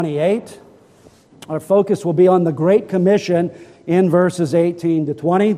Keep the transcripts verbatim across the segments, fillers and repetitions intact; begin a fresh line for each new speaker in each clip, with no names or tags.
twenty-eight. Our focus will be on the Great Commission in verses eighteen to twenty.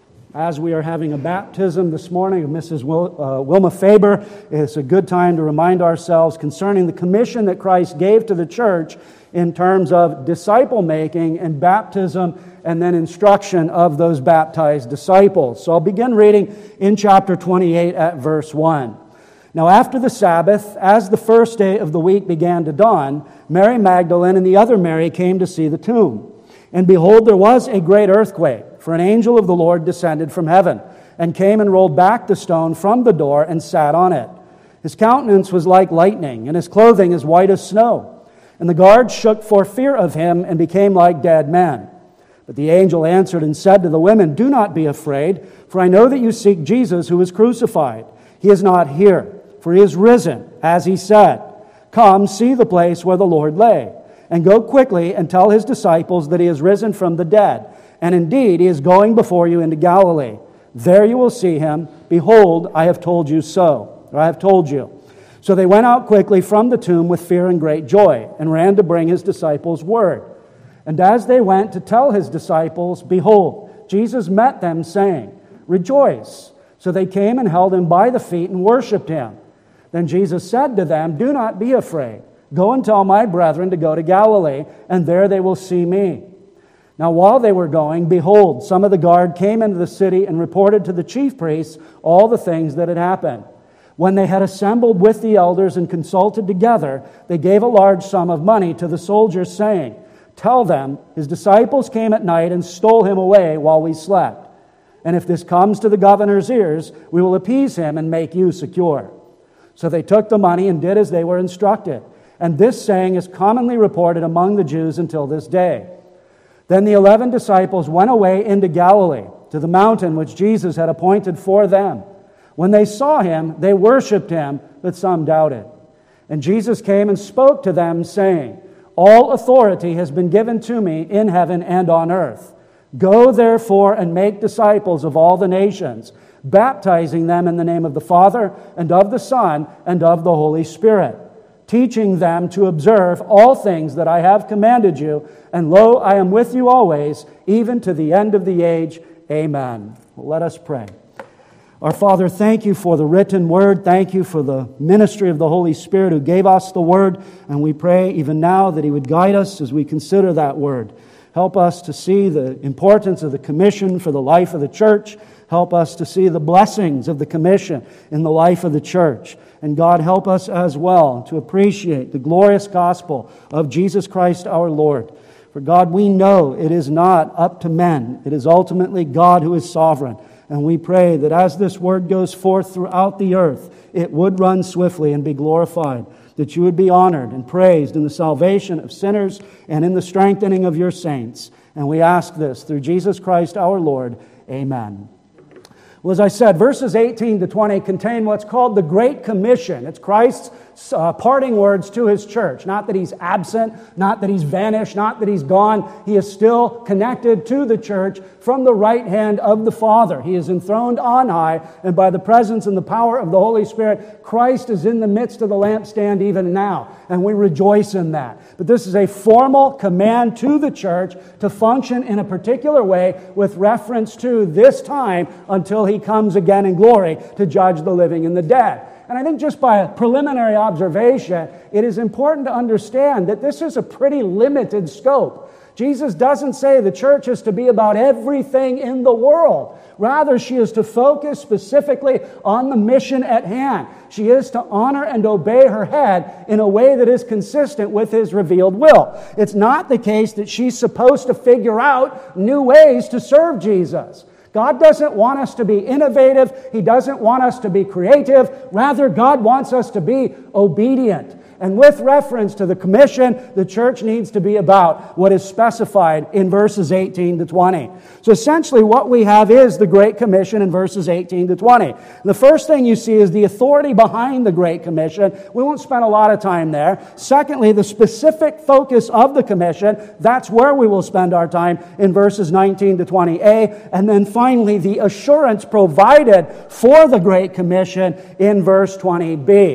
As we are having a baptism this morning of Missus Wil- uh, Wilma Faber, it's a good time to remind ourselves concerning the commission that Christ gave to the church in terms of disciple-making and baptism and then instruction of those baptized disciples. So I'll begin reading in chapter twenty-eight at verse one. Now after the Sabbath, as the first day of the week began to dawn, Mary Magdalene and the other Mary came to see the tomb. And behold, there was a great earthquake, for an angel of the Lord descended from heaven, and came and rolled back the stone from the door and sat on it. His countenance was like lightning, and his clothing as white as snow. And the guards shook for fear of him, and became like dead men. But the angel answered and said to the women, "Do not be afraid, for I know that you seek Jesus who was crucified. He is not here, for he is risen, as he said. Come, see the place where the Lord lay, and go quickly and tell his disciples that he is risen from the dead. And indeed, he is going before you into Galilee. There you will see him. Behold, I have told you so." Or I have told you. So they went out quickly from the tomb with fear and great joy, and ran to bring his disciples word. And as they went to tell his disciples, behold, Jesus met them, saying, "Rejoice." So they came and held him by the feet and worshipped him. Then Jesus said to them, "Do not be afraid. Go and tell my brethren to go to Galilee, and there they will see me." Now while they were going, behold, some of the guard came into the city and reported to the chief priests all the things that had happened. When they had assembled with the elders and consulted together, they gave a large sum of money to the soldiers, saying, "Tell them, his disciples came at night and stole him away while we slept. And if this comes to the governor's ears, we will appease him and make you secure." So they took the money and did as they were instructed. And this saying is commonly reported among the Jews until this day. Then the eleven disciples went away into Galilee, to the mountain which Jesus had appointed for them. When they saw him, they worshipped him, but some doubted. And Jesus came and spoke to them, saying, "All authority has been given to me in heaven and on earth. Go therefore and make disciples of all the nations, baptizing them in the name of the Father and of the Son and of the Holy Spirit, teaching them to observe all things that I have commanded you. And lo, I am with you always, even to the end of the age. Amen." Well, let us pray. Our Father, thank you for the written word. Thank you for the ministry of the Holy Spirit who gave us the word. And we pray even now that he would guide us as we consider that word. Help us to see the importance of the commission for the life of the church. Help us to see the blessings of the commission in the life of the church. And God, help us as well to appreciate the glorious gospel of Jesus Christ our Lord. For God, we know it is not up to men. It is ultimately God who is sovereign. And we pray that as this word goes forth throughout the earth, it would run swiftly and be glorified, that you would be honored and praised in the salvation of sinners and in the strengthening of your saints. And we ask this through Jesus Christ our Lord. Amen. Well, as I said, verses eighteen to twenty contain what's called the Great Commission. It's Christ's uh, parting words to his church. Not that he's absent, not that he's vanished, not that he's gone. He is still connected to the church from the right hand of the Father. He is enthroned on high, and by the presence and the power of the Holy Spirit, Christ is in the midst of the lampstand even now, and we rejoice in that. But this is a formal command to the church to function in a particular way with reference to this time until he comes again in glory to judge the living and the dead. And I think just by a preliminary observation, it is important to understand that this is a pretty limited scope. Jesus doesn't say the church is to be about everything in the world. Rather, she is to focus specifically on the mission at hand. She is to honor and obey her head in a way that is consistent with his revealed will. It's not the case that she's supposed to figure out new ways to serve Jesus. God doesn't want us to be innovative. He doesn't want us to be creative. Rather, God wants us to be obedient. And with reference to the commission, the church needs to be about what is specified in verses eighteen to twenty. So essentially what we have is the Great Commission in verses eighteen to twenty. The first thing you see is the authority behind the Great Commission. We won't spend a lot of time there. Secondly, the specific focus of the commission. That's where we will spend our time in verses nineteen to twenty a. And then finally, the assurance provided for the Great Commission in verse twenty b.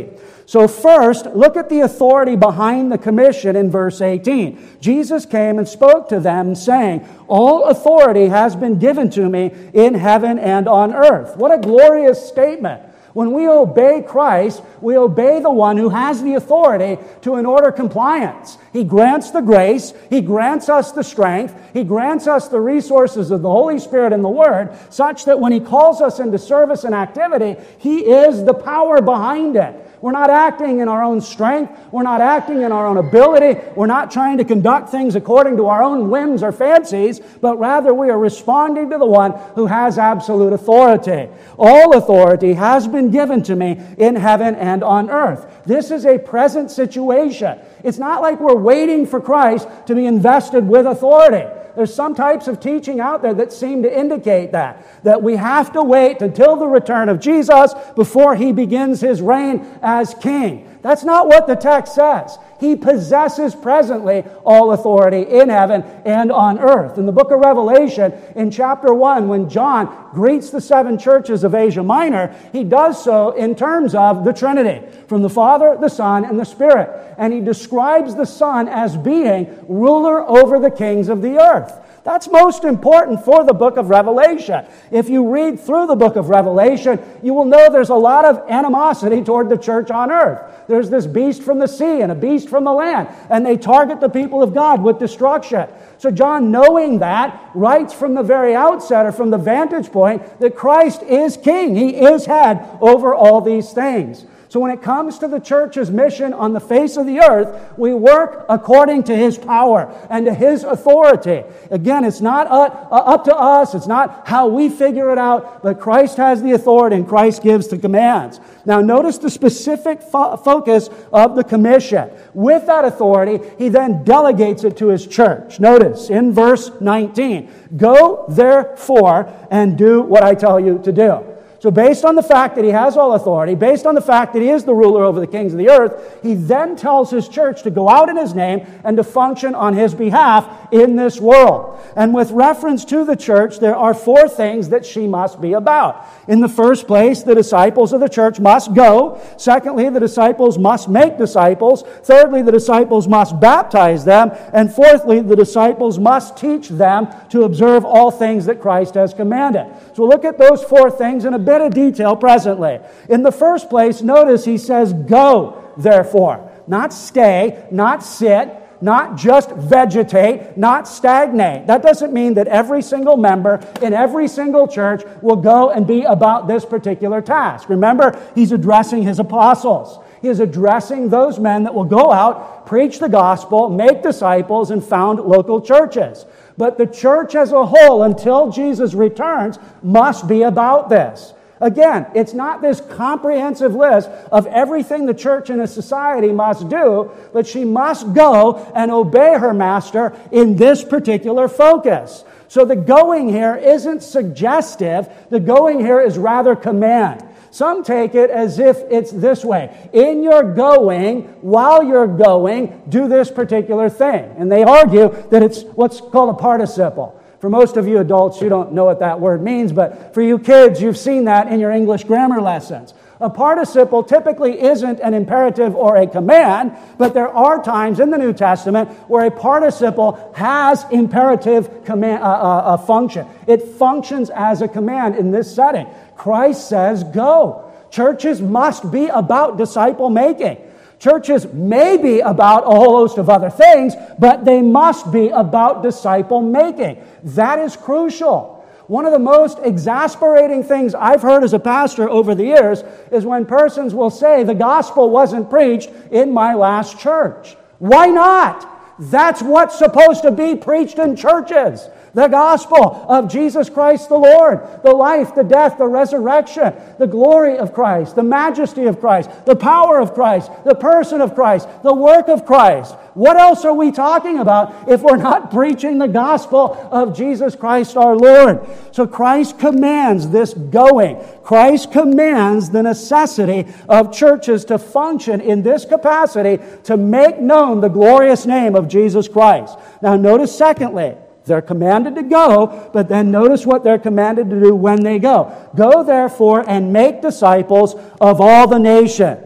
So first, look at the authority behind the commission in verse eighteen. Jesus came and spoke to them, saying, "All authority has been given to me in heaven and on earth." What a glorious statement. When we obey Christ, we obey the one who has the authority to in order compliance. He grants the grace, He grants us the strength, He grants us the resources of the Holy Spirit and the Word, such that when He calls us into service and activity, He is the power behind it. We're not acting in our own strength. We're not acting in our own ability. We're not trying to conduct things according to our own whims or fancies, but rather we are responding to the one who has absolute authority. All authority has been given to me in heaven and on earth. This is a present situation. It's not like we're waiting for Christ to be invested with authority. There's some types of teaching out there that seem to indicate that, that we have to wait until the return of Jesus before He begins His reign as King. That's not what the text says. He possesses presently all authority in heaven and on earth. In the book of Revelation, in chapter one, when John greets the seven churches of Asia Minor, he does so in terms of the Trinity, from the Father, the Son, and the Spirit. And he describes the Son as being ruler over the kings of the earth. That's most important for the book of Revelation. If you read through the book of Revelation, you will know there's a lot of animosity toward the church on earth. There's this beast from the sea and a beast from the land, and they target the people of God with destruction. So John, knowing that, writes from the very outset, or from the vantage point, that Christ is King. He is head over all these things. So when it comes to the church's mission on the face of the earth, we work according to His power and to His authority. Again, it's not up to us. It's not how we figure it out, but Christ has the authority and Christ gives the commands. Now notice the specific fo- focus of the commission. With that authority, He then delegates it to His church. Notice in verse nineteen, "Go therefore and do what I tell you to do." So based on the fact that He has all authority, based on the fact that He is the ruler over the kings of the earth, He then tells His church to go out in His name and to function on His behalf in this world. And with reference to the church, there are four things that she must be about. In the first place, the disciples of the church must go. Secondly, the disciples must make disciples. Thirdly, the disciples must baptize them. And fourthly, the disciples must teach them to observe all things that Christ has commanded. So look at those four things in a bit of detail presently. In the first place, notice He says, "Go, therefore." Not stay, not sit, not just vegetate, not stagnate. That doesn't mean that every single member in every single church will go and be about this particular task. Remember, He's addressing His apostles. He is addressing those men that will go out, preach the gospel, make disciples, and found local churches. But the church as a whole, until Jesus returns, must be about this. Again, it's not this comprehensive list of everything the church in a society must do, but she must go and obey her master in this particular focus. So the going here isn't suggestive. The going here is rather command. Some take it as if it's this way. In your going, while you're going, do this particular thing. And they argue that it's what's called a participle. For most of you adults, you don't know what that word means, but for you kids, you've seen that in your English grammar lessons. A participle typically isn't an imperative or a command, but there are times in the New Testament where a participle has imperative command, uh, uh, uh, function. It functions as a command in this setting. Christ says, go. Churches must be about disciple making. Churches may be about a whole host of other things, but they must be about disciple making. That is crucial. One of the most exasperating things I've heard as a pastor over the years is when persons will say the gospel wasn't preached in my last church. Why not? That's what's supposed to be preached in churches. The gospel of Jesus Christ the Lord, the life, the death, the resurrection, the glory of Christ, the majesty of Christ, the power of Christ, the person of Christ, the work of Christ. What else are we talking about if we're not preaching the gospel of Jesus Christ our Lord? So Christ commands this going. Christ commands the necessity of churches to function in this capacity to make known the glorious name of Jesus Christ. Now notice secondly, they're commanded to go, but then notice what they're commanded to do when they go. Go, therefore, and make disciples of all the nations.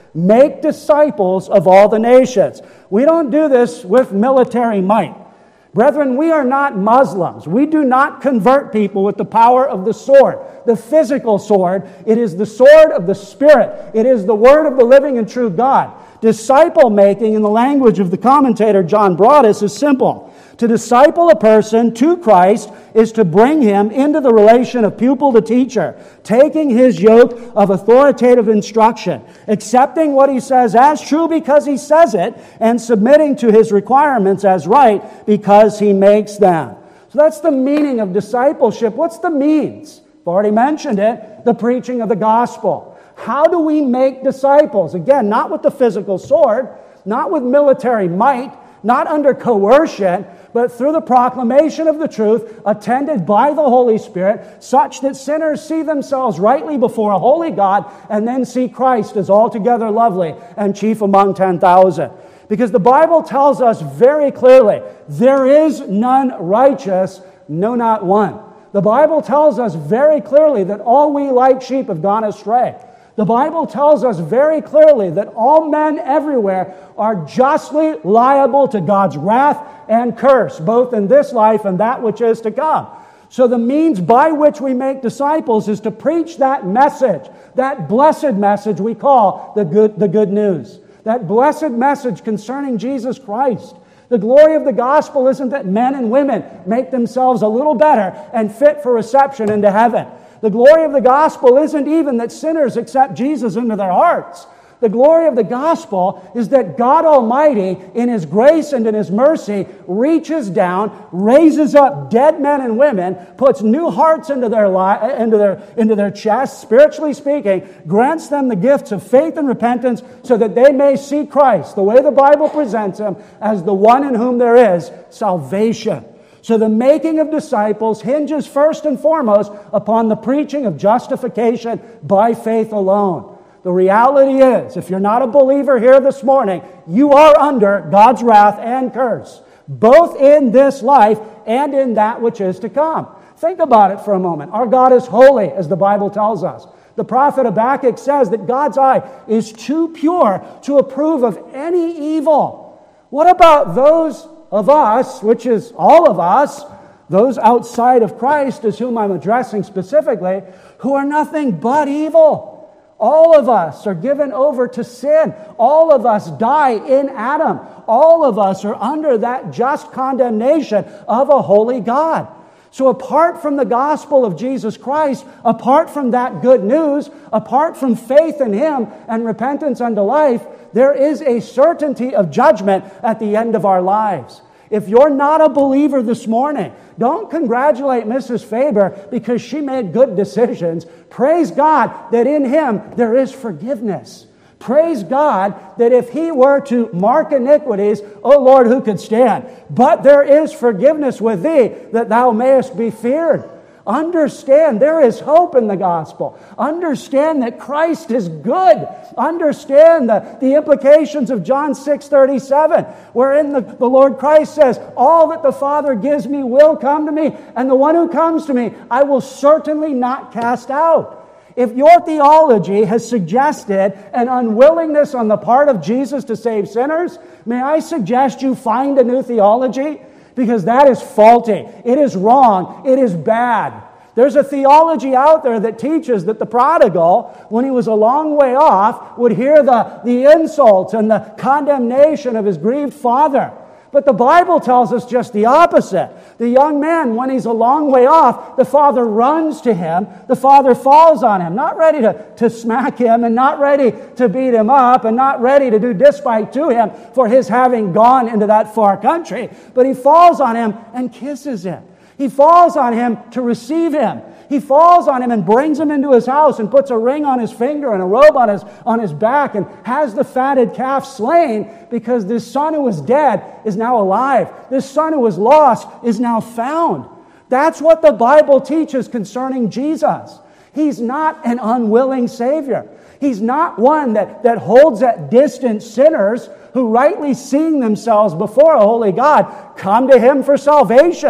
Make disciples of all the nations. We don't do this with military might. Brethren, we are not Muslims. We do not convert people with the power of the sword, the physical sword. It is the sword of the Spirit. It is the word of the living and true God. Disciple making, in the language of the commentator John Broadus, is simple. To disciple a person to Christ is to bring him into the relation of pupil to teacher, taking his yoke of authoritative instruction, accepting what he says as true because he says it, and submitting to his requirements as right because he makes them. So that's the meaning of discipleship. What's the means? I've already mentioned it, the preaching of the gospel. How do we make disciples? Again, not with the physical sword, not with military might, not under coercion, but through the proclamation of the truth, attended by the Holy Spirit, such that sinners see themselves rightly before a holy God, and then see Christ as altogether lovely and chief among ten thousand. Because the Bible tells us very clearly, there is none righteous, no, not one. The Bible tells us very clearly that all we like sheep have gone astray. The Bible tells us very clearly that all men everywhere are justly liable to God's wrath and curse, both in this life and that which is to come. So the means by which we make disciples is to preach that message, that blessed message we call the good, the good news. That blessed message concerning Jesus Christ. The glory of the gospel isn't that men and women make themselves a little better and fit for reception into heaven. The glory of the gospel isn't even that sinners accept Jesus into their hearts. The glory of the gospel is that God Almighty, in His grace and in His mercy, reaches down, raises up dead men and women, puts new hearts into their li- into their into their chests, spiritually speaking, grants them the gifts of faith and repentance, so that they may see Christ, the way the Bible presents Him, as the one in whom there is salvation. So the making of disciples hinges first and foremost upon the preaching of justification by faith alone. The reality is, if you're not a believer here this morning, you are under God's wrath and curse, both in this life and in that which is to come. Think about it for a moment. Our God is holy, as the Bible tells us. The prophet Habakkuk says that God's eye is too pure to approve of any evil. What about those of us, which is all of us, those outside of Christ, as whom I'm addressing specifically, who are nothing but evil? All of us are given over to sin. All of us die in Adam. All of us are under that just condemnation of a holy God. So apart from the gospel of Jesus Christ, apart from that good news, apart from faith in Him and repentance unto life, there is a certainty of judgment at the end of our lives. If you're not a believer this morning, don't congratulate Missus Faber because she made good decisions. Praise God that in Him there is forgiveness. Praise God that if He were to mark iniquities, O Lord, who could stand? But there is forgiveness with Thee, that Thou mayest be feared. Understand there is hope in the gospel. Understand that Christ is good. Understand the, the implications of John six thirty-seven, wherein the, the Lord Christ says, all that the Father gives me will come to me, and the one who comes to me I will certainly not cast out. If your theology has suggested an unwillingness on the part of Jesus to save sinners, may I suggest you find a new theology? Because that is faulty. It is wrong. It is bad. There's a theology out there that teaches that the prodigal, when he was a long way off, would hear the, the insults and the condemnation of his grieved father. But the Bible tells us just the opposite. The young man, when he's a long way off, the father runs to him. The father falls on him, not ready to, to smack him and not ready to beat him up and not ready to do despite to him for his having gone into that far country. But he falls on him and kisses him. He falls on him to receive him. He falls on him and brings him into his house and puts a ring on his finger and a robe on his, on his back and has the fatted calf slain because this son who was dead is now alive. This son who was lost is now found. That's what the Bible teaches concerning Jesus. He's not an unwilling Savior. He's not one that, that holds at distance sinners who rightly seeing themselves before a holy God come to Him for salvation.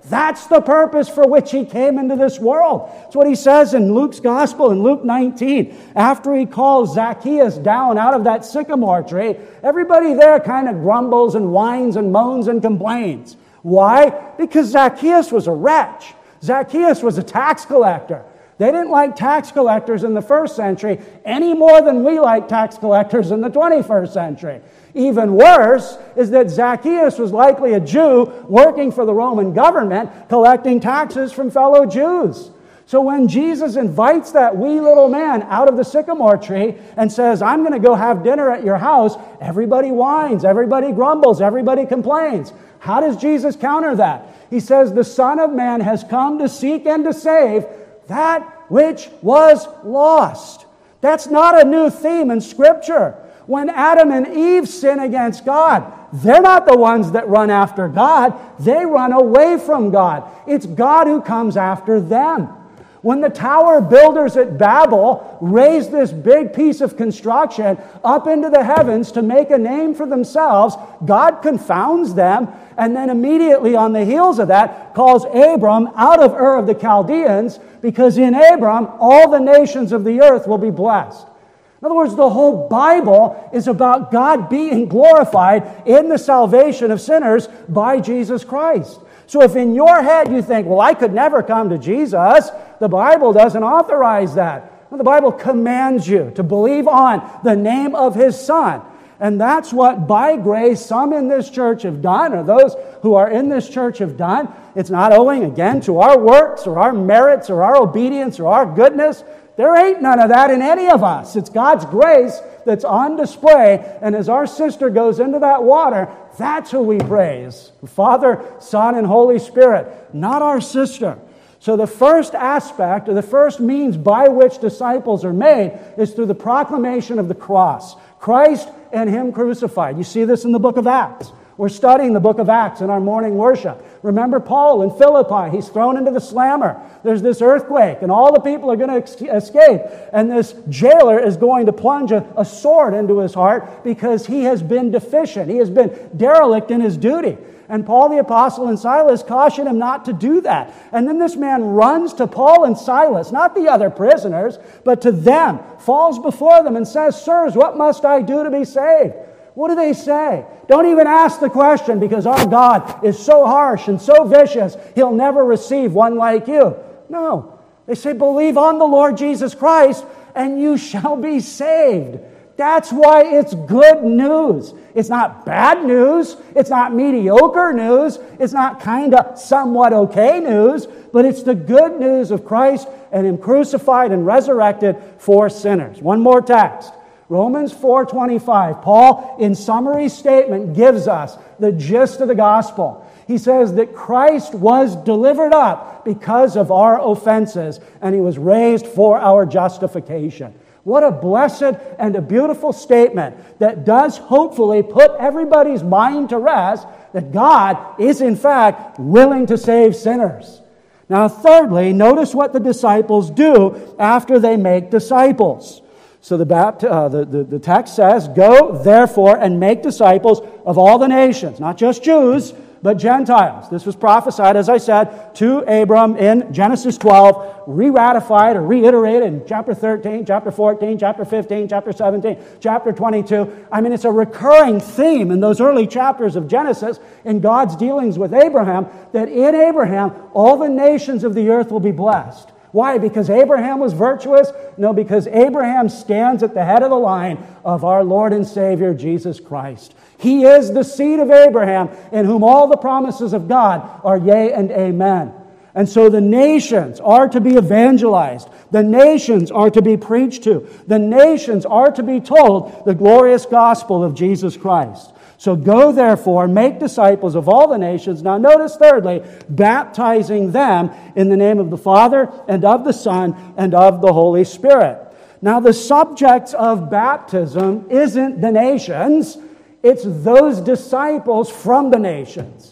That's the purpose for which he came into this world. That's what he says in Luke's gospel in Luke nineteen. After he calls Zacchaeus down out of that sycamore tree, everybody there kind of grumbles and whines and moans and complains. Why? Because Zacchaeus was a wretch. Zacchaeus was a tax collector. They didn't like tax collectors in the first century any more than we like tax collectors in the twenty-first century. Even worse is that Zacchaeus was likely a Jew working for the Roman government, collecting taxes from fellow Jews. So when Jesus invites that wee little man out of the sycamore tree and says, I'm going to go have dinner at your house, everybody whines, everybody grumbles, everybody complains. How does Jesus counter that? He says, the Son of Man has come to seek and to save that which was lost. That's not a new theme in Scripture. When Adam and Eve sin against God, they're not the ones that run after God. They run away from God. It's God who comes after them. When the tower builders at Babel raised this big piece of construction up into the heavens to make a name for themselves, God confounds them, and then immediately on the heels of that calls Abram out of Ur of the Chaldeans, because in Abram all the nations of the earth will be blessed. In other words, the whole Bible is about God being glorified in the salvation of sinners by Jesus Christ. So if in your head you think, well, I could never come to Jesus, the Bible doesn't authorize that. Well, the Bible commands you to believe on the name of His Son. And that's what, by grace, some in this church have done, or those who are in this church have done. It's not owing, again, to our works or our merits or our obedience or our goodness. There ain't none of that in any of us. It's God's grace that's on display. And as our sister goes into that water, that's who we praise. Father, Son, and Holy Spirit, not our sister. So the first aspect, or the first means by which disciples are made, is through the proclamation of the cross. Christ and Him crucified. You see this in the book of Acts. We're studying the book of Acts in our morning worship. Remember Paul in Philippi. He's thrown into the slammer. There's this earthquake, and all the people are going to escape. And this jailer is going to plunge a, a sword into his heart because he has been deficient. He has been derelict in his duty. And Paul the Apostle and Silas caution him not to do that. And then this man runs to Paul and Silas, not the other prisoners, but to them, falls before them and says, Sirs, what must I do to be saved? What do they say? Don't even ask the question, because our God is so harsh and so vicious, He'll never receive one like you. No. They say, believe on the Lord Jesus Christ and you shall be saved. That's why it's good news. It's not bad news. It's not mediocre news. It's not kind of somewhat okay news. But it's the good news of Christ and Him crucified and resurrected for sinners. One more text. Romans four twenty-five. Paul, in summary statement, gives us the gist of the gospel. He says that Christ was delivered up because of our offenses, and He was raised for our justification. What a blessed and a beautiful statement that does hopefully put everybody's mind to rest that God is in fact willing to save sinners. Now, thirdly, notice what the disciples do after they make disciples. So the, bapt- uh, the, the, the text says, Go, therefore, and make disciples of all the nations, not just Jews, but Gentiles. This was prophesied, as I said, to Abram in Genesis twelve, re-ratified or reiterated in chapter thirteen, chapter fourteen, chapter fifteen, chapter seventeen, chapter twenty-two. I mean, it's a recurring theme in those early chapters of Genesis in God's dealings with Abraham, that in Abraham, all the nations of the earth will be blessed. Why? Because Abraham was virtuous? No, because Abraham stands at the head of the line of our Lord and Savior, Jesus Christ. He is the seed of Abraham, in whom all the promises of God are yea and amen. And so the nations are to be evangelized. The nations are to be preached to. The nations are to be told the glorious gospel of Jesus Christ. So go, therefore, make disciples of all the nations. Now notice, thirdly, baptizing them in the name of the Father and of the Son and of the Holy Spirit. Now the subject of baptism isn't the nations. It's those disciples from the nations.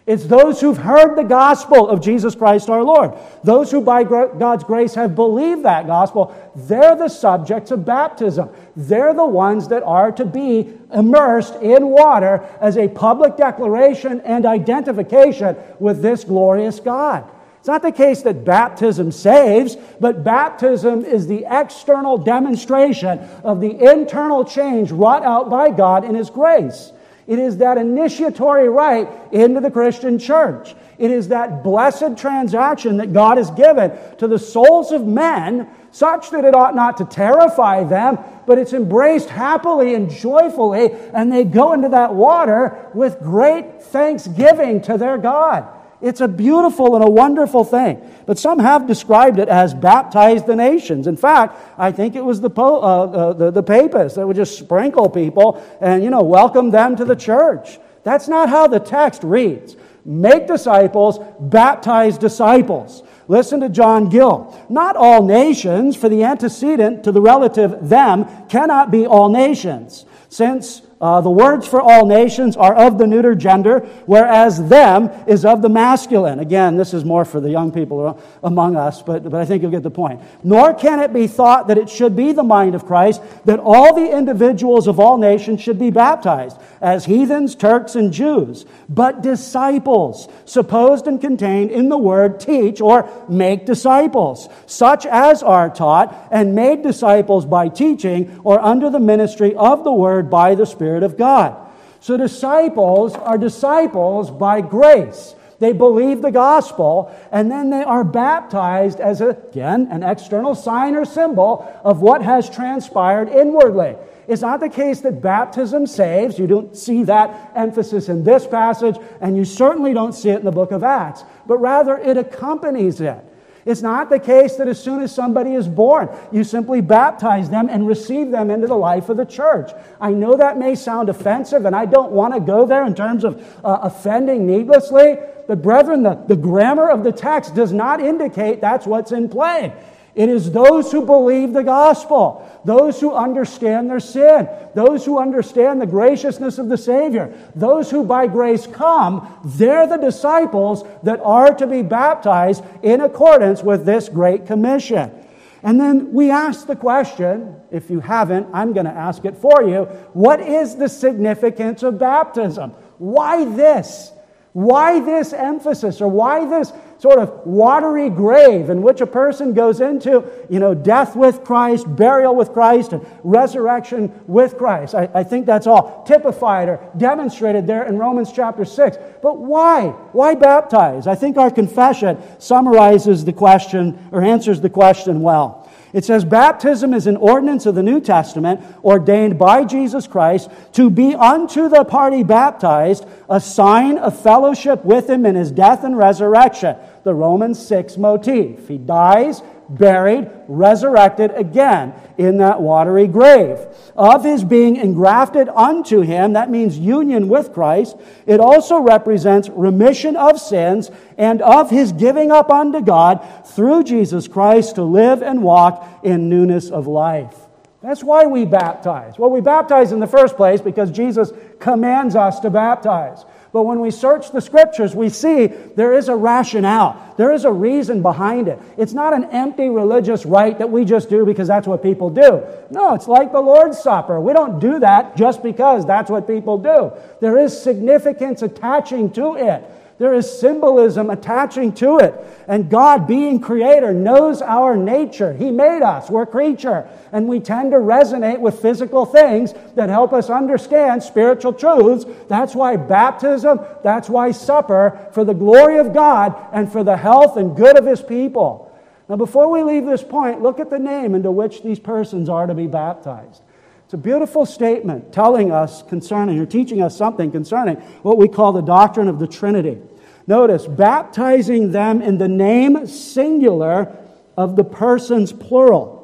It's those who've heard the gospel of Jesus Christ our Lord. Those who by God's grace have believed that gospel, they're the subjects of baptism. They're the ones that are to be immersed in water as a public declaration and identification with this glorious God. It's not the case that baptism saves, but baptism is the external demonstration of the internal change wrought out by God in His grace. It is that initiatory rite into the Christian church. It is that blessed transaction that God has given to the souls of men, such that it ought not to terrify them, but it's embraced happily and joyfully, and they go into that water with great thanksgiving to their God. It's a beautiful and a wonderful thing. But some have described it as baptize the nations. In fact, I think it was the, po- uh, uh, the, the papists that would just sprinkle people and, you know, welcome them to the church. That's not how the text reads. Make disciples, baptize disciples. Listen to John Gill. Not all nations, for the antecedent to the relative them cannot be all nations, since Uh, the words for all nations are of the neuter gender, whereas them is of the masculine. Again, this is more for the young people among us, but, but I think you'll get the point. Nor can it be thought that it should be the mind of Christ that all the individuals of all nations should be baptized, as heathens, Turks, and Jews, but disciples, supposed and contained in the word teach or make disciples, such as are taught and made disciples by teaching or under the ministry of the word by the Spirit of God. So disciples are disciples by grace. They believe the gospel, and then they are baptized as, a, again, an external sign or symbol of what has transpired inwardly. It's not the case that baptism saves. You don't see that emphasis in this passage, and you certainly don't see it in the book of Acts, but rather it accompanies it. It's not the case that as soon as somebody is born, you simply baptize them and receive them into the life of the church. I know that may sound offensive, and I don't want to go there in terms of uh, offending needlessly, but brethren, the, the grammar of the text does not indicate that's what's in play. It is those who believe the gospel, those who understand their sin, those who understand the graciousness of the Savior, those who by grace come, they're the disciples that are to be baptized in accordance with this great commission. And then we ask the question, if you haven't, I'm going to ask it for you, what is the significance of baptism? Why this? Why this emphasis, or why this sort of watery grave in which a person goes into, you know, death with Christ, burial with Christ, and resurrection with Christ? I, I think that's all typified or demonstrated there in Romans chapter six. But why? Why baptize? I think our confession summarizes the question, or answers the question well. It says, baptism is an ordinance of the New Testament ordained by Jesus Christ to be unto the party baptized a sign of fellowship with Him in His death and resurrection. The Romans six motif. He dies, buried, resurrected again in that watery grave. Of His being engrafted unto Him, that means union with Christ. It also represents remission of sins and of His giving up unto God through Jesus Christ to live and walk in newness of life. That's why we baptize. Well, we baptize in the first place because Jesus commands us to baptize. But when we search the Scriptures, we see there is a rationale. There is a reason behind it. It's not an empty religious rite that we just do because that's what people do. No, it's like the Lord's Supper. We don't do that just because that's what people do. There is significance attaching to it. There is symbolism attaching to it. And God, being creator, knows our nature. He made us. We're creature. And we tend to resonate with physical things that help us understand spiritual truths. That's why baptism, that's why supper, for the glory of God and for the health and good of His people. Now, before we leave this point, look at the name into which these persons are to be baptized. It's a beautiful statement telling us concerning, or teaching us something concerning what we call the doctrine of the Trinity. Notice, baptizing them in the name singular of the persons plural.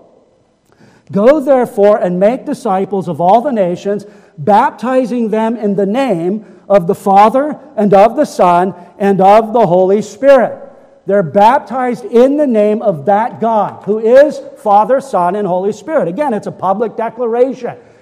Go therefore and make disciples of all the nations, baptizing them in the name of the Father and of the Son and of the Holy Spirit. They're baptized in the name of that God, who is Father, Son, and Holy Spirit. Again, it's a public declaration.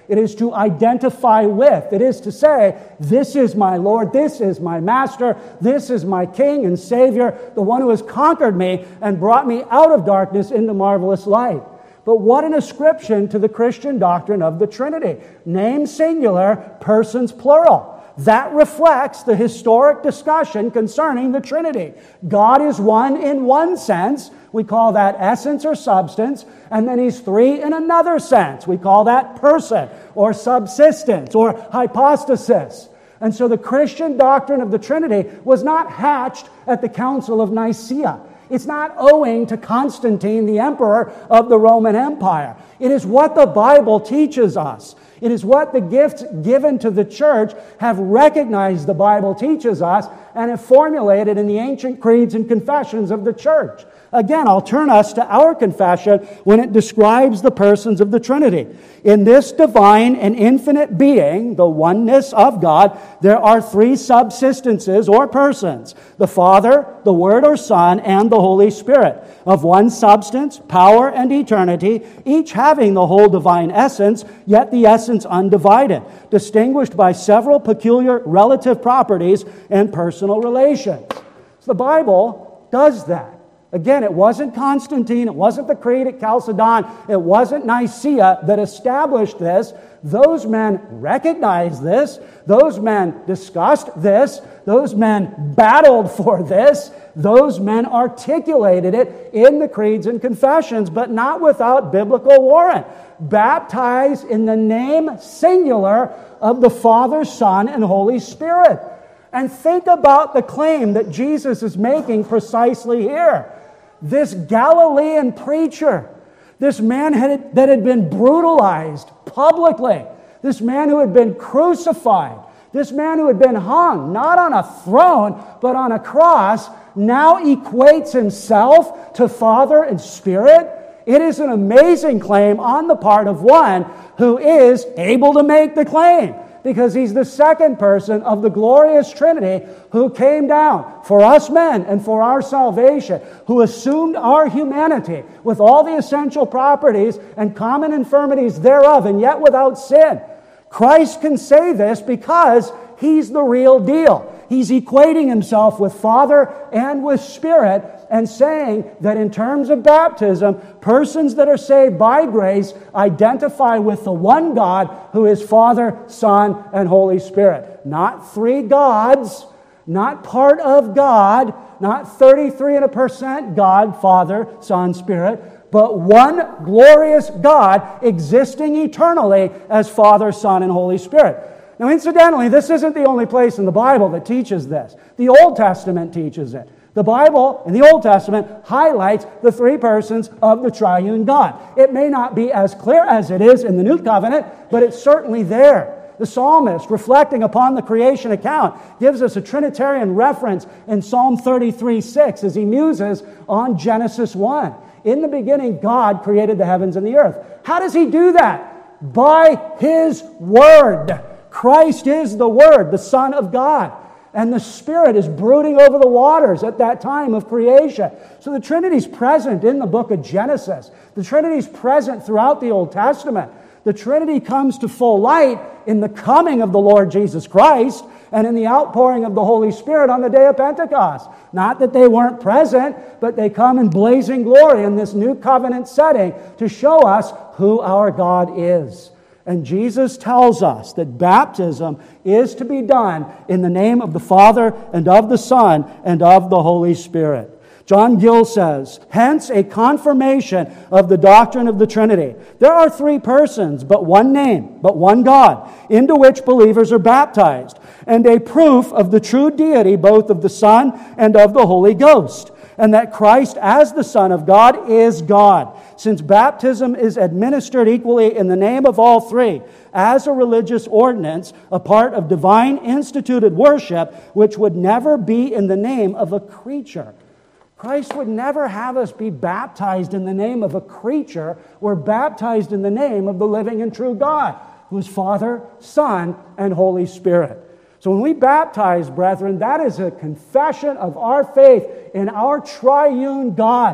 It is to identify with. It is to say, this is my Lord, this is my Master, this is my King and Savior, the one who has conquered me and brought me out of darkness into marvelous light. But what an ascription to the Christian doctrine of the Trinity. Name singular, persons plural. That reflects the historic discussion concerning the Trinity. God is one in one sense. We call that essence or substance. And then He's three in another sense. We call that person or subsistence or hypostasis. And so the Christian doctrine of the Trinity was not hatched at the Council of Nicaea. It's not owing to Constantine, the emperor of the Roman Empire. It is what the Bible teaches us. It is what the gifts given to the church have recognized the Bible teaches us and have formulated in the ancient creeds and confessions of the church. Again, I'll turn us to our confession when it describes the persons of the Trinity. In this divine and infinite being, the oneness of God, there are three subsistences or persons: the Father, the Word or Son, and the Holy Spirit, of one substance, power, and eternity, each having the whole divine essence, yet the essence undivided, distinguished by several peculiar relative properties and personal relations. So the Bible does that. Again, it wasn't Constantine, it wasn't the Creed at Chalcedon, it wasn't Nicaea that established this. Those men recognized this, those men discussed this, those men battled for this, those men articulated it in the creeds and confessions, but not without biblical warrant. Baptized in the name singular of the Father, Son, and Holy Spirit. And think about the claim that Jesus is making precisely here. This Galilean preacher, this man had, that had been brutalized publicly, this man who had been crucified, this man who had been hung, not on a throne, but on a cross, now equates himself to Father and Spirit. It is an amazing claim on the part of one who is able to make the claim, because he's the second person of the glorious Trinity who came down for us men and for our salvation, who assumed our humanity with all the essential properties and common infirmities thereof, and yet without sin. Christ can say this because He's the real deal. He's equating Himself with Father and with Spirit, and saying that in terms of baptism, persons that are saved by grace identify with the one God who is Father, Son, and Holy Spirit. Not three gods, not part of God, not thirty-three and a percent God, Father, Son, Spirit, but one glorious God existing eternally as Father, Son, and Holy Spirit. Now, incidentally, this isn't the only place in the Bible that teaches this. The Old Testament teaches it. The Bible in the Old Testament highlights the three persons of the triune God. It may not be as clear as it is in the New Covenant, but it's certainly there. The psalmist, reflecting upon the creation account, gives us a Trinitarian reference in Psalm thirty-three six as he muses on Genesis one. In the beginning, God created the heavens and the earth. How does He do that? By His Word. Christ is the Word, the Son of God. And the Spirit is brooding over the waters at that time of creation. So the Trinity's present in the book of Genesis. The Trinity's present throughout the Old Testament. The Trinity comes to full light in the coming of the Lord Jesus Christ and in the outpouring of the Holy Spirit on the day of Pentecost. Not that they weren't present, but they come in blazing glory in this new covenant setting to show us who our God is. And Jesus tells us that baptism is to be done in the name of the Father and of the Son and of the Holy Spirit. John Gill says, hence a confirmation of the doctrine of the Trinity. There are three persons, but one name, but one God, into which believers are baptized, and a proof of the true deity both of the Son and of the Holy Ghost, and that Christ as the Son of God is God, since baptism is administered equally in the name of all three, as a religious ordinance, a part of divine instituted worship, which would never be in the name of a creature. Christ would never have us be baptized in the name of a creature. We're baptized in the name of the living and true God, who is Father, Son, and Holy Spirit. So when we baptize, brethren, that is a confession of our faith in our triune God.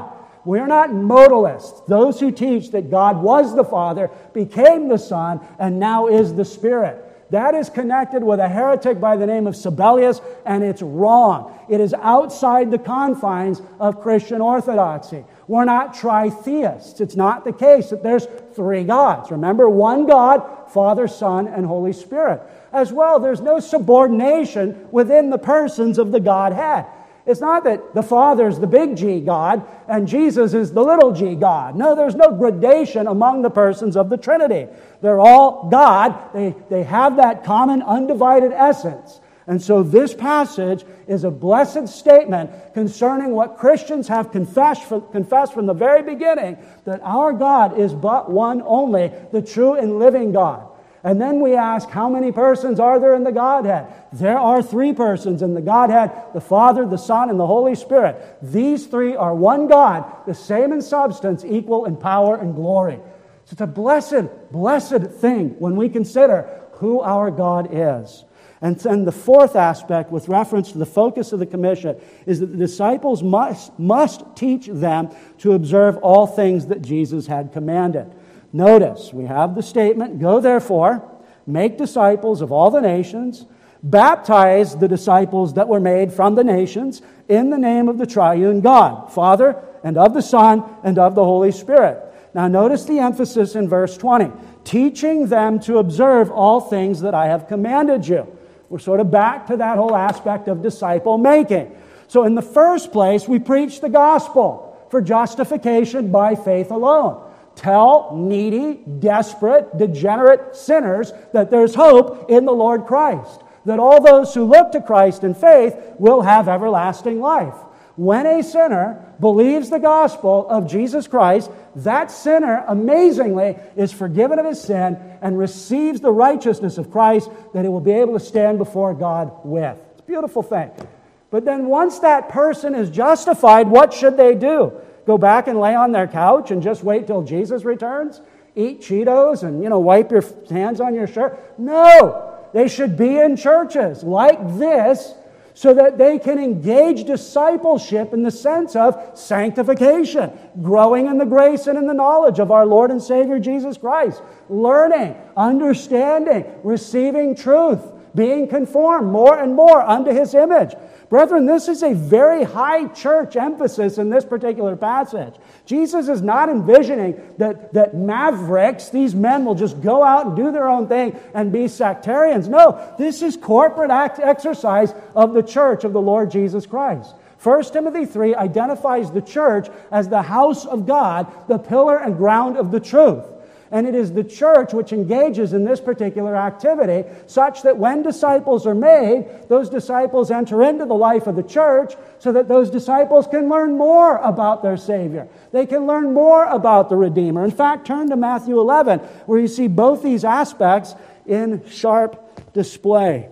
We're not modalists, those who teach that God was the Father, became the Son, and now is the Spirit. That is connected with a heretic by the name of Sabellius, and it's wrong. It is outside the confines of Christian orthodoxy. We're not tritheists. It's not the case that there's three gods. Remember, one God, Father, Son, and Holy Spirit. As well, there's no subordination within the persons of the Godhead. It's not that the Father is the big G God and Jesus is the little g God. No, there's no gradation among the persons of the Trinity. They're all God. They, they have that common undivided essence. And so this passage is a blessed statement concerning what Christians have confessed, for, confessed from the very beginning, that our God is but one only, the true and living God. And then we ask, how many persons are there in the Godhead? There are three persons in the Godhead, the Father, the Son, and the Holy Spirit. These three are one God, the same in substance, equal in power and glory. So it's a blessed, blessed thing when we consider who our God is. And then the fourth aspect, with reference to the focus of the commission, is that the disciples must, must teach them to observe all things that Jesus had commanded. Notice, we have the statement, go therefore, make disciples of all the nations, baptize the disciples that were made from the nations in the name of the triune God, Father, and of the Son, and of the Holy Spirit. Now notice the emphasis in verse twenty, teaching them to observe all things that I have commanded you. We're sort of back to that whole aspect of disciple making. So in the first place, we preach the gospel for justification by faith alone. Tell needy, desperate, degenerate sinners that there's hope in the Lord Christ, that all those who look to Christ in faith will have everlasting life. When a sinner believes the gospel of Jesus Christ, that sinner, amazingly, is forgiven of his sin and receives the righteousness of Christ that he will be able to stand before God with. It's a beautiful thing. But then once that person is justified, what should they do? Go back and lay on their couch and just wait till Jesus returns? Eat Cheetos and, you know, wipe your hands on your shirt? No! They should be in churches like this so that they can engage discipleship in the sense of sanctification, growing in the grace and in the knowledge of our Lord and Savior Jesus Christ, learning, understanding, receiving truth, being conformed more and more unto His image. Brethren, this is a very high church emphasis in this particular passage. Jesus is not envisioning that, that mavericks, these men will just go out and do their own thing and be sectarians. No, this is corporate act exercise of the church of the Lord Jesus Christ. First Timothy three identifies the church as the house of God, the pillar and ground of the truth. And it is the church which engages in this particular activity, such that when disciples are made, those disciples enter into the life of the church so that those disciples can learn more about their Savior. They can learn more about the Redeemer. In fact, turn to Matthew eleven, where you see both these aspects in sharp display.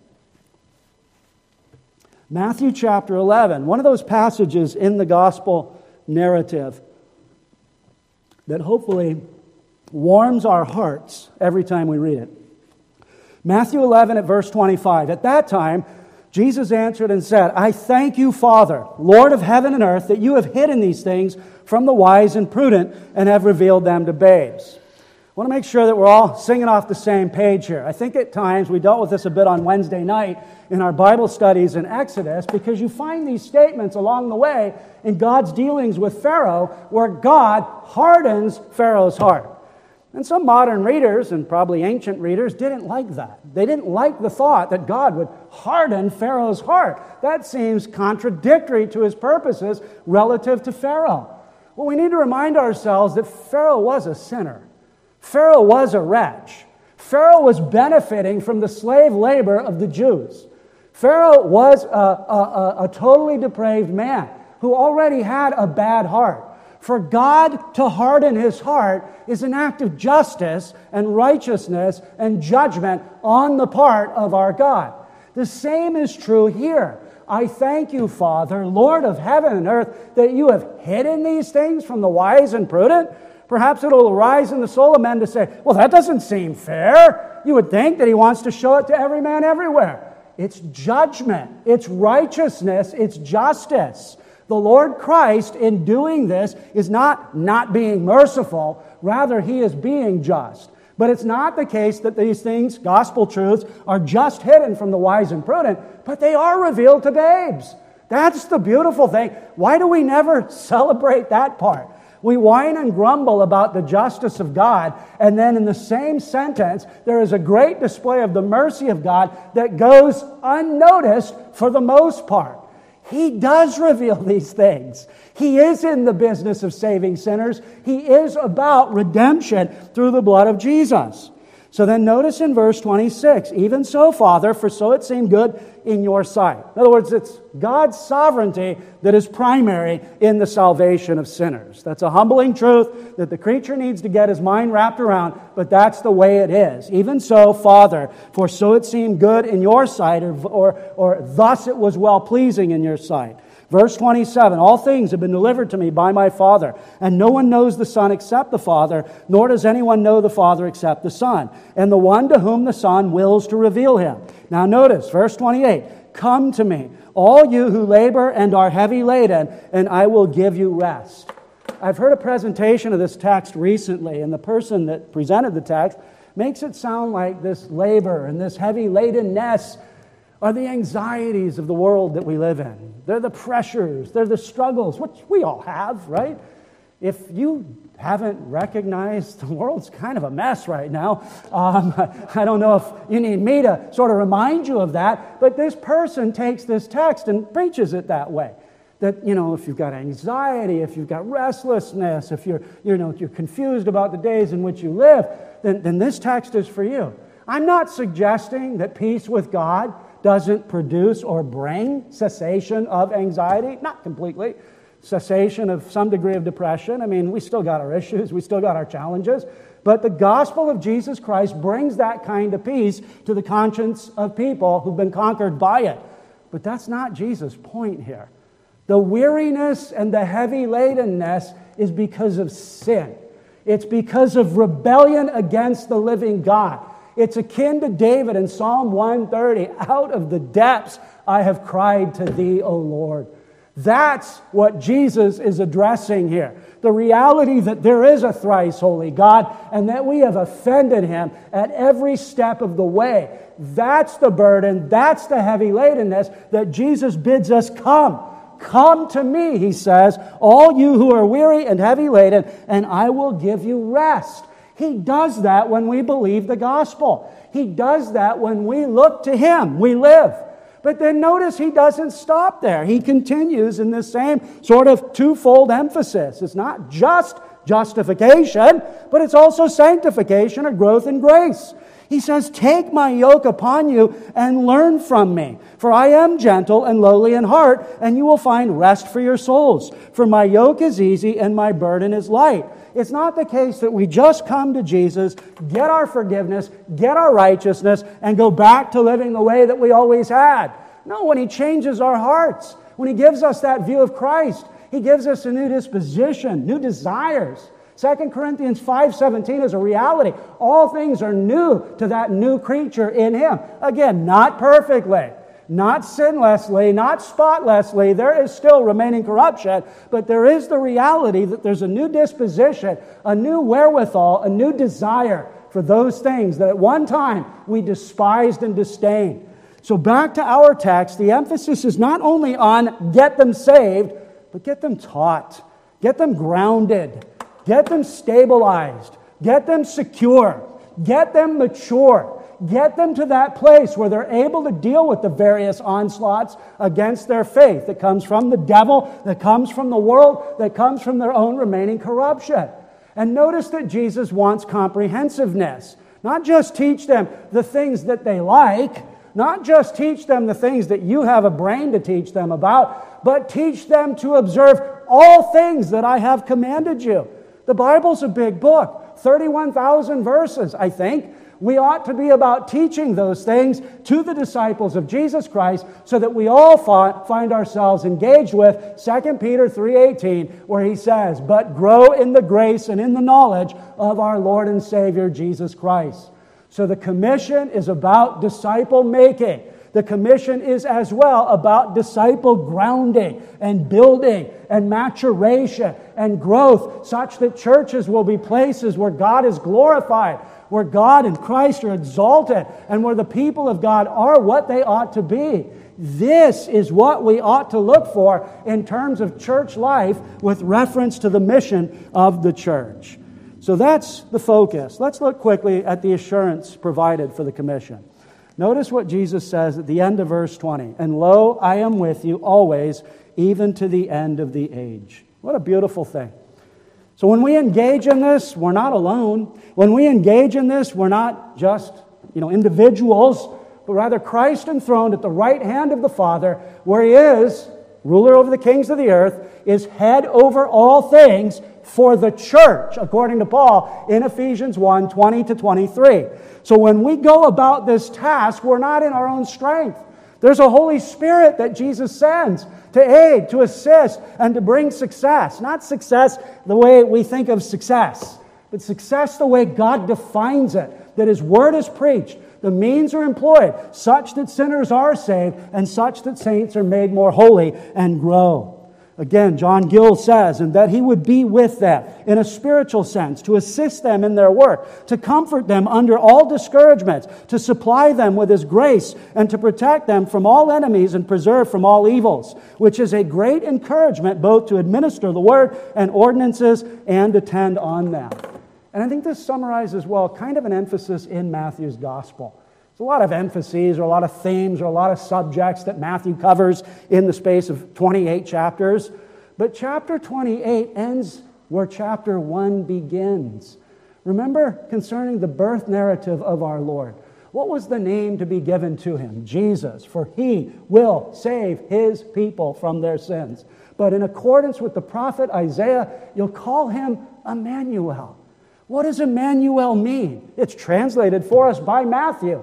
Matthew chapter eleven, one of those passages in the gospel narrative that hopefully warms our hearts every time we read it. Matthew eleven at verse twenty-five. At that time, Jesus answered and said, I thank you, Father, Lord of heaven and earth, that you have hidden these things from the wise and prudent and have revealed them to babes. I want to make sure that we're all singing off the same page here. I think at times, we dealt with this a bit on Wednesday night in our Bible studies in Exodus, because you find these statements along the way in God's dealings with Pharaoh where God hardens Pharaoh's heart. And some modern readers, and probably ancient readers, didn't like that. They didn't like the thought that God would harden Pharaoh's heart. That seems contradictory to His purposes relative to Pharaoh. Well, we need to remind ourselves that Pharaoh was a sinner. Pharaoh was a wretch. Pharaoh was benefiting from the slave labor of the Jews. Pharaoh was a, a, a, a totally depraved man who already had a bad heart. For God to harden His heart is an act of justice and righteousness and judgment on the part of our God. The same is true here. I thank you, Father, Lord of heaven and earth, that you have hidden these things from the wise and prudent. Perhaps it will arise in the soul of men to say, well, that doesn't seem fair. You would think that He wants to show it to every man everywhere. It's judgment. It's righteousness. It's justice. The Lord Christ, in doing this, is not not being merciful. Rather, He is being just. But it's not the case that these things, gospel truths, are just hidden from the wise and prudent, but they are revealed to babes. That's the beautiful thing. Why do we never celebrate that part? We whine and grumble about the justice of God, and then in the same sentence, there is a great display of the mercy of God that goes unnoticed for the most part. He does reveal these things. He is in the business of saving sinners. He is about redemption through the blood of Jesus. So then notice in verse twenty-six, even so, Father, for so it seemed good in your sight. In other words, it's God's sovereignty that is primary in the salvation of sinners. That's a humbling truth that the creature needs to get his mind wrapped around, but that's the way it is. Even so, Father, for so it seemed good in your sight, or, or, or thus it was well-pleasing in your sight. Verse twenty-seven, all things have been delivered to me by my Father, and no one knows the Son except the Father, nor does anyone know the Father except the Son, and the one to whom the Son wills to reveal Him. Now notice, verse twenty-eight, come to me, all you who labor and are heavy laden, and I will give you rest. I've heard a presentation of this text recently, and the person that presented the text makes it sound like this labor and this heavy ladenness are the anxieties of the world that we live in. They're the pressures, they're the struggles, which we all have, right? If you haven't recognized, the world's kind of a mess right now. Um, I don't know if you need me to sort of remind you of that, but this person takes this text and preaches it that way. That, you know, if you've got anxiety, if you've got restlessness, if you're, you know, you're confused about the days in which you live, then, then this text is for you. I'm not suggesting that peace with God doesn't produce or bring cessation of anxiety. Not completely. Cessation of some degree of depression. I mean, we still got our issues. We still got our challenges. But the gospel of Jesus Christ brings that kind of peace to the conscience of people who've been conquered by it. But that's not Jesus' point here. The weariness and the heavy ladenness is because of sin. It's because of rebellion against the living God. It's akin to David in Psalm one thirty, out of the depths I have cried to thee, O Lord. That's what Jesus is addressing here. The reality that there is a thrice holy God and that we have offended Him at every step of the way. That's the burden, that's the heavy ladenness that Jesus bids us come. Come to me, He says, all you who are weary and heavy laden, and I will give you rest. He does that when we believe the gospel. He does that when we look to Him. We live. But then notice He doesn't stop there. He continues in this same sort of twofold emphasis. It's not just justification, but it's also sanctification or growth in grace. He says, take my yoke upon you and learn from me. For I am gentle and lowly in heart, and you will find rest for your souls. For my yoke is easy and my burden is light. It's not the case that we just come to Jesus, get our forgiveness, get our righteousness, and go back to living the way that we always had. No, when He changes our hearts, when He gives us that view of Christ, He gives us a new disposition, new desires. Second Corinthians five seventeen is a reality. All things are new to that new creature in Him. Again, not perfectly, not sinlessly, not spotlessly. There is still remaining corruption, but there is the reality that there's a new disposition, a new wherewithal, a new desire for those things that at one time we despised and disdained. So back to our text, the emphasis is not only on get them saved, but get them taught, get them grounded, get them stabilized, get them secure, get them mature. Get them to that place where they're able to deal with the various onslaughts against their faith that comes from the devil, that comes from the world, that comes from their own remaining corruption. And notice that Jesus wants comprehensiveness. Not just teach them the things that they like, not just teach them the things that you have a brain to teach them about, but teach them to observe all things that I have commanded you. The Bible's a big book, thirty-one thousand verses, I think. We ought to be about teaching those things to the disciples of Jesus Christ so that we all find ourselves engaged with Second Peter three eighteen, where he says, but grow in the grace and in the knowledge of our Lord and Savior Jesus Christ. So the commission is about disciple making. The commission is as well about disciple grounding and building and maturation and growth, such that churches will be places where God is glorified, where God and Christ are exalted, and where the people of God are what they ought to be. This is what we ought to look for in terms of church life with reference to the mission of the church. So that's the focus. Let's look quickly at the assurance provided for the commission. Notice what Jesus says at the end of verse twenty. And lo, I am with you always, even to the end of the age. What a beautiful thing. So when we engage in this, we're not alone. When we engage in this, we're not just, you know, individuals, but rather Christ enthroned at the right hand of the Father, where He is, ruler over the kings of the earth, is head over all things for the church, according to Paul in Ephesians one, twenty to twenty-three. So when we go about this task, we're not in our own strength. There's a Holy Spirit that Jesus sends to aid, to assist, and to bring success. Not success the way we think of success, but success the way God defines it, that His Word is preached, the means are employed, such that sinners are saved, and such that saints are made more holy and grow. Again, John Gill says, and that He would be with them in a spiritual sense, to assist them in their work, to comfort them under all discouragements, to supply them with His grace, and to protect them from all enemies and preserve from all evils, which is a great encouragement both to administer the word and ordinances and attend on them. And I think this summarizes well kind of an emphasis in Matthew's gospel. There's a lot of emphases or a lot of themes or a lot of subjects that Matthew covers in the space of twenty-eight chapters. But chapter twenty-eight ends where chapter one begins. Remember concerning the birth narrative of our Lord. What was the name to be given to Him? Jesus, for He will save His people from their sins. But in accordance with the prophet Isaiah, you'll call Him Emmanuel. What does Emmanuel mean? It's translated for us by Matthew.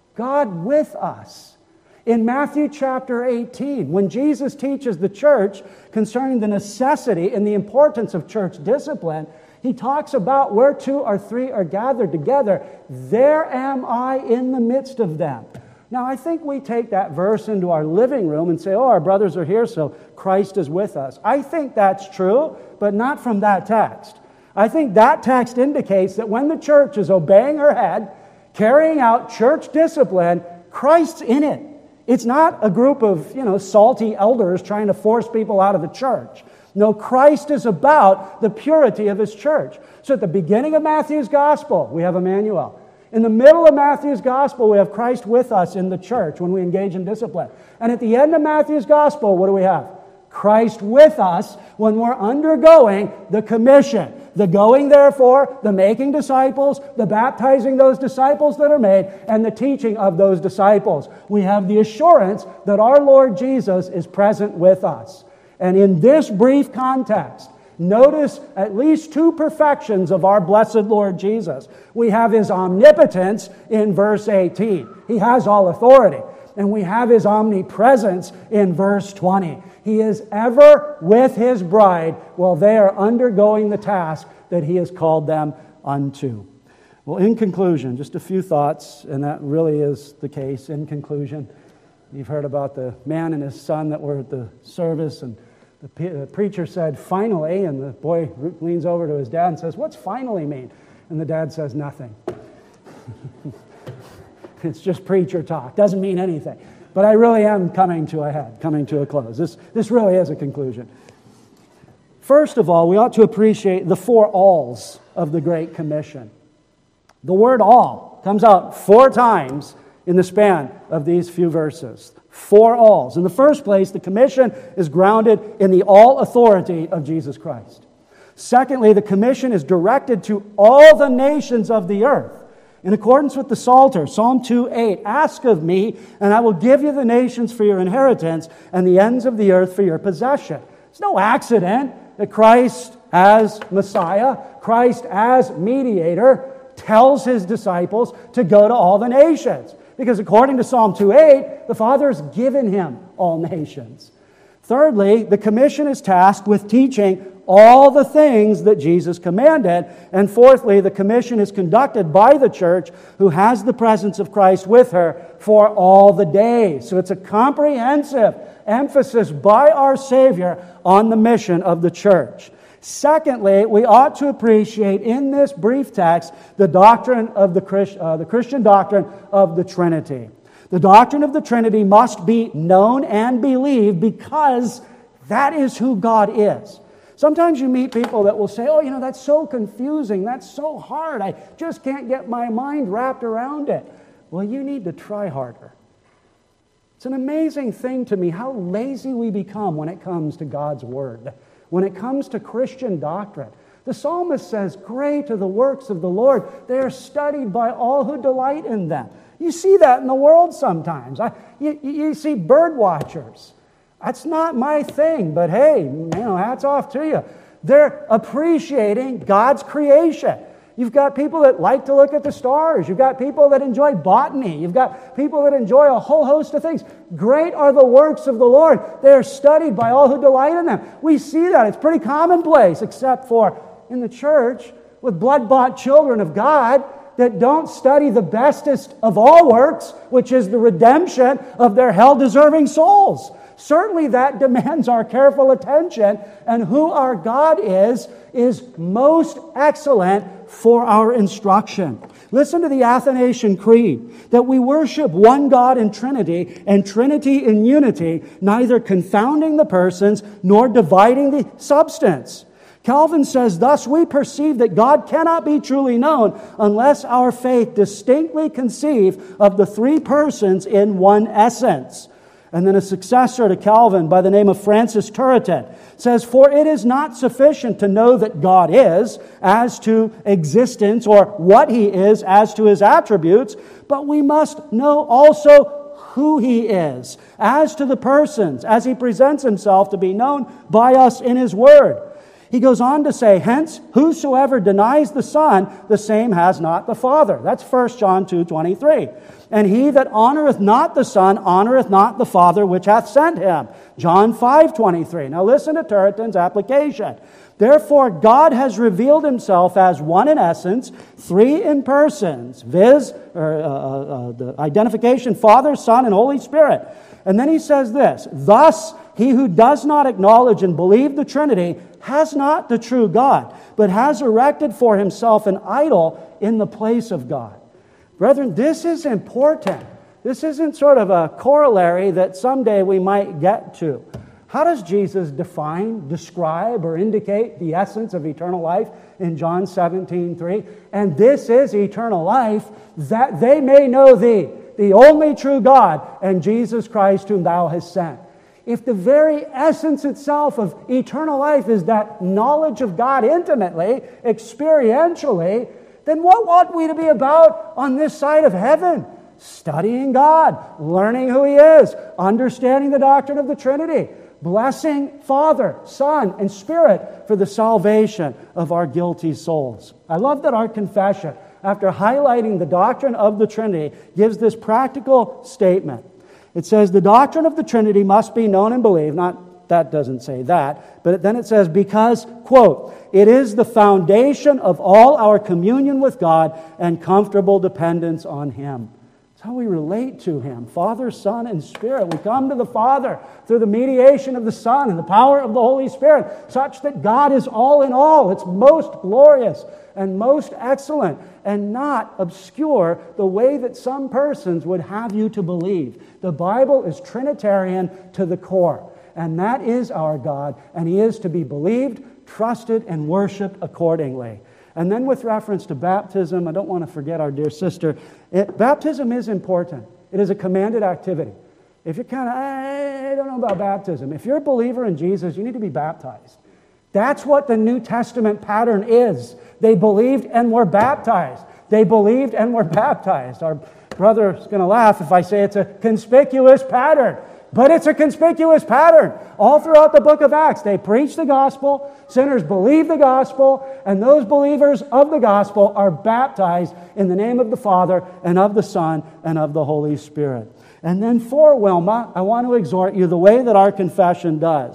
God with us. In Matthew chapter eighteen, when Jesus teaches the church concerning the necessity and the importance of church discipline, He talks about where two or three are gathered together, there am I in the midst of them. Now, I think we take that verse into our living room and say, oh, our brothers are here, so Christ is with us. I think that's true, but not from that text. I think that text indicates that when the church is obeying her head, carrying out church discipline, Christ's in it. It's not a group of, you know, salty elders trying to force people out of the church. No, Christ is about the purity of His church. So at the beginning of Matthew's gospel, we have Emmanuel. In the middle of Matthew's gospel, we have Christ with us in the church when we engage in discipline. And at the end of Matthew's gospel, what do we have? Christ with us when we're undergoing the commission. The going, therefore, the making disciples, the baptizing those disciples that are made, and the teaching of those disciples. We have the assurance that our Lord Jesus is present with us. And in this brief context, notice at least two perfections of our blessed Lord Jesus. We have His omnipotence in verse eighteen. He has all authority. And we have His omnipresence in verse twenty. He is ever with His bride while they are undergoing the task that He has called them unto. Well, in conclusion, just a few thoughts, and that really is the case. In conclusion, you've heard about the man and his son that were at the service, and the, pe- the preacher said, finally, and the boy leans over to his dad and says, what's finally mean? And the dad says, nothing. It's just preacher talk. Doesn't mean anything. But I really am coming to a head, coming to a close. This, this really is a conclusion. First of all, we ought to appreciate the four alls of the Great Commission. The word all comes out four times in the span of these few verses. Four alls. In the first place, the commission is grounded in the all authority of Jesus Christ. Secondly, the commission is directed to all the nations of the earth. In accordance with the Psalter, Psalm two eight, ask of me, and I will give you the nations for your inheritance and the ends of the earth for your possession. It's no accident that Christ as Messiah, Christ as mediator, tells His disciples to go to all the nations. Because according to Psalm two eight, the Father has given Him all nations. Thirdly, the commission is tasked with teaching all the things that Jesus commanded. And fourthly, the commission is conducted by the church who has the presence of Christ with her for all the days. So it's a comprehensive emphasis by our Savior on the mission of the church. Secondly, we ought to appreciate in this brief text the doctrine of the, Christ, uh, the Christian doctrine of the Trinity. The doctrine of the Trinity must be known and believed because that is who God is. Sometimes you meet people that will say, oh, you know, that's so confusing, that's so hard, I just can't get my mind wrapped around it. Well, you need to try harder. It's an amazing thing to me how lazy we become when it comes to God's Word. When it comes to Christian doctrine, the psalmist says, great are the works of the Lord. They are studied by all who delight in them. You see that in the world sometimes. I, you, you see bird watchers. That's not my thing, but hey, you know, hats off to you. They're appreciating God's creation. You've got people that like to look at the stars. You've got people that enjoy botany. You've got people that enjoy a whole host of things. Great are the works of the Lord. They are studied by all who delight in them. We see that. It's pretty commonplace, except for in the church with blood-bought children of God that don't study the bestest of all works, which is the redemption of their hell-deserving souls. Certainly that demands our careful attention, and who our God is, is most excellent for our instruction. Listen to the Athanasian Creed, that we worship one God in Trinity, and Trinity in unity, neither confounding the persons nor dividing the substance. Calvin says, thus we perceive that God cannot be truly known unless our faith distinctly conceive of the three persons in one essence. And then a successor to Calvin by the name of Francis Turretin says, for it is not sufficient to know that God is as to existence or what He is as to His attributes, but we must know also who He is as to the persons, as He presents Himself to be known by us in His Word. He goes on to say, hence, whosoever denies the Son, the same has not the Father. That's First John two twenty-three. And he that honoreth not the Son, honoreth not the Father which hath sent him. John five twenty-three. Now listen to Turretin's application. Therefore, God has revealed Himself as one in essence, three in persons, viz., or, uh, uh, the identification, Father, Son, and Holy Spirit. And then he says this, thus he who does not acknowledge and believe the Trinity has not the true God, but has erected for himself an idol in the place of God. Brethren, this is important. This isn't sort of a corollary that someday we might get to. How does Jesus define, describe, or indicate the essence of eternal life in John seventeen three? And this is eternal life, that they may know Thee, the only true God, and Jesus Christ whom Thou hast sent. If the very essence itself of eternal life is that knowledge of God intimately, experientially, then what ought we to be about on this side of heaven? Studying God, learning who He is, understanding the doctrine of the Trinity, blessing Father, Son, and Spirit for the salvation of our guilty souls. I love that our confession, after highlighting the doctrine of the Trinity, gives this practical statement. It says the doctrine of the Trinity must be known and believed. Not that doesn't say that, but then it says because, quote, it is the foundation of all our communion with God and comfortable dependence on Him. It's how we relate to Him, Father, Son, and Spirit. We come to the Father through the mediation of the Son and the power of the Holy Spirit, such that God is all in all. It's most glorious and most excellent, and not obscure the way that some persons would have you to believe. The Bible is Trinitarian to the core, and that is our God, and He is to be believed, trusted, and worshipped accordingly. And then with reference to baptism, I don't want to forget our dear sister, it, baptism is important. It is a commanded activity. If you're kind of, I don't know about baptism, if you're a believer in Jesus, you need to be baptized. That's what the New Testament pattern is. They believed and were baptized. They believed and were baptized. Our brother's going to laugh if I say it's a conspicuous pattern. But it's a conspicuous pattern. All throughout the book of Acts, they preach the gospel, sinners believe the gospel, and those believers of the gospel are baptized in the name of the Father and of the Son and of the Holy Spirit. And then for Wilma, I want to exhort you the way that our confession does.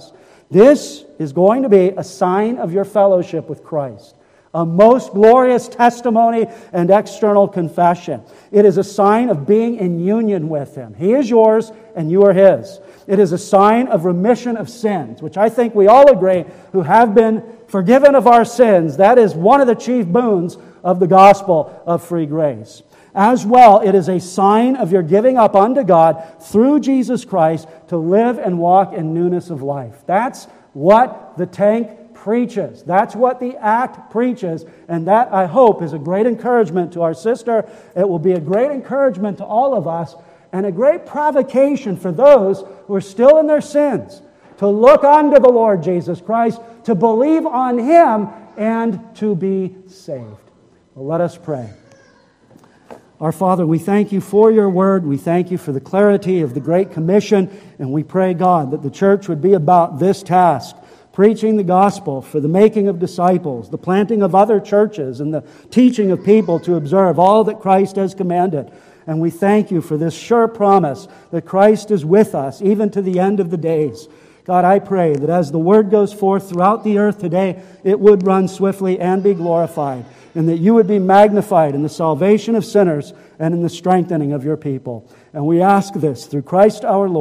This is going to be a sign of your fellowship with Christ. A most glorious testimony and external confession. It is a sign of being in union with Him. He is yours and you are His. It is a sign of remission of sins, which I think we all agree who have been forgiven of our sins. That is one of the chief boons of the gospel of free grace. As well, it is a sign of your giving up unto God through Jesus Christ to live and walk in newness of life. That's what the tank preaches. That's what the act preaches. And that, I hope, is a great encouragement to our sister. It will be a great encouragement to all of us and a great provocation for those who are still in their sins to look unto the Lord Jesus Christ, to believe on Him, and to be saved. Well, let us pray. Our Father, we thank You for Your word. We thank You for the clarity of the Great Commission. And we pray, God, that the church would be about this task, preaching the gospel for the making of disciples, the planting of other churches, and the teaching of people to observe all that Christ has commanded. And we thank You for this sure promise that Christ is with us even to the end of the days. God, I pray that as the word goes forth throughout the earth today, it would run swiftly and be glorified, and that You would be magnified in the salvation of sinners and in the strengthening of Your people. And we ask this through Christ our Lord.